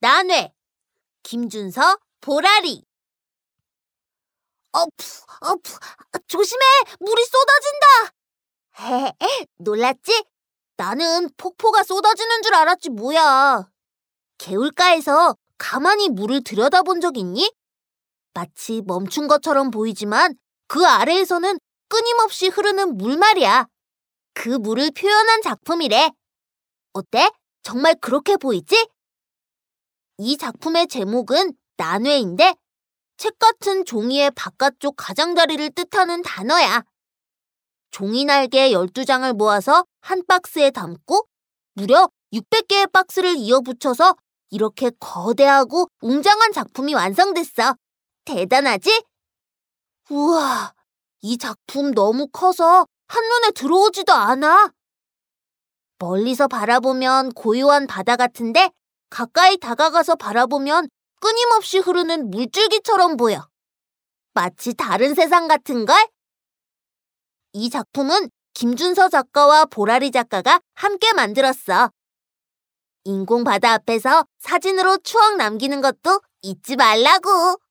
난회, 김준서, 보라리. 조심해! 물이 쏟아진다! 놀랐지? 나는 폭포가 쏟아지는 줄 알았지 뭐야. 개울가에서 가만히 물을 들여다본 적 있니? 마치 멈춘 것처럼 보이지만 그 아래에서는 끊임없이 흐르는 물 말이야. 그 물을 표현한 작품이래. 어때? 정말 그렇게 보이지? 이 작품의 제목은 난회인데 책 같은 종이의 바깥쪽 가장자리를 뜻하는 단어야. 종이 날개 12장을 모아서 한 박스에 담고 무려 600개의 박스를 이어 붙여서 이렇게 거대하고 웅장한 작품이 완성됐어. 대단하지? 우와, 이 작품 너무 커서 한눈에 들어오지도 않아. 멀리서 바라보면 고요한 바다 같은데 가까이 다가가서 바라보면 끊임없이 흐르는 물줄기처럼 보여. 마치 다른 세상 같은걸? 이 작품은 김준서 작가와 보라리 작가가 함께 만들었어. 인공 바다 앞에서 사진으로 추억 남기는 것도 잊지 말라고.